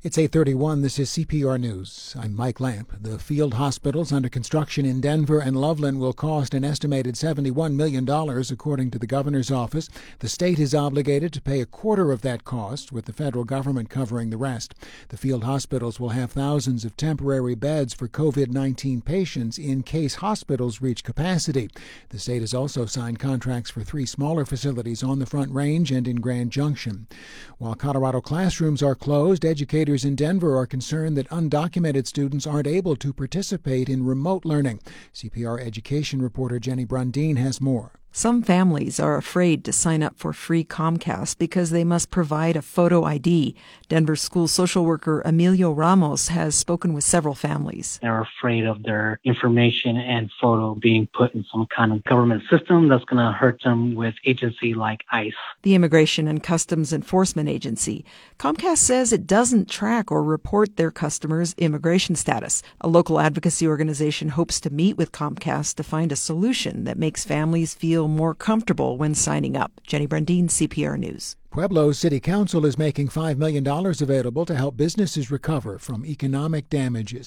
It's 8:31. This is CPR News. I'm Mike Lamp. The field hospitals under construction in Denver and Loveland will cost an estimated $71 million, according to the governor's office. The state is obligated to pay a quarter of that cost, with the federal government covering the rest. The field hospitals will have thousands of temporary beds for COVID-19 patients in case hospitals reach capacity. The state has also signed contracts for 3 smaller facilities on the Front Range and in Grand Junction. While Colorado classrooms are closed, educators in Denver are concerned that undocumented students aren't able to participate in remote learning. CPR education reporter Jenny Brundin has more. Some families are afraid to sign up for free Comcast because they must provide a photo ID. Denver school social worker Emilio Ramos has spoken with several families. They're afraid of their information and photo being put in some kind of government system that's going to hurt them with agency like ICE. The Immigration and Customs Enforcement Agency. Comcast says it doesn't track or report their customers' immigration status. A local advocacy organization hopes to meet with Comcast to find a solution that makes families feel more comfortable when signing up. Jenny Brundin, CPR News. Pueblo City Council is making $5 million available to help businesses recover from economic damages.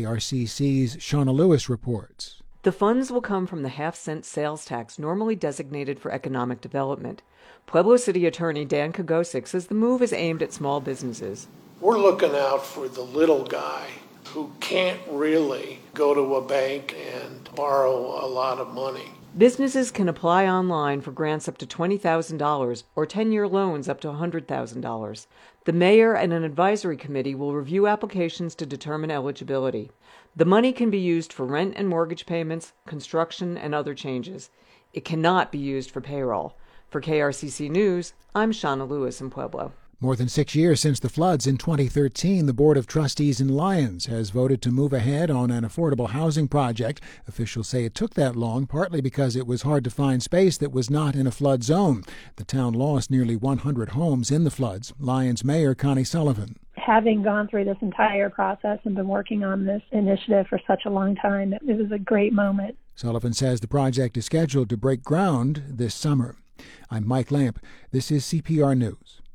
KRCC's Shauna Lewis reports. The funds will come from the half-cent sales tax normally designated for economic development. Pueblo City Attorney Dan Kagosic says the move is aimed at small businesses. We're looking out for the little guy who can't really go to a bank and borrow a lot of money. Businesses can apply online for grants up to $20,000 or 10-year loans up to $100,000. The mayor and an advisory committee will review applications to determine eligibility. The money can be used for rent and mortgage payments, construction, and other changes. It cannot be used for payroll. For KRCC News, I'm Shauna Lewis in Pueblo. More than 6 years since the floods in 2013, the Board of Trustees in Lyons has voted to move ahead on an affordable housing project. Officials say it took that long, partly because it was hard to find space that was not in a flood zone. The town lost nearly 100 homes in the floods. Lyons Mayor Connie Sullivan. Having gone through this entire process and been working on this initiative for such a long time, it was a great moment. Sullivan says the project is scheduled to break ground this summer. I'm Mike Lamp. This is CPR News.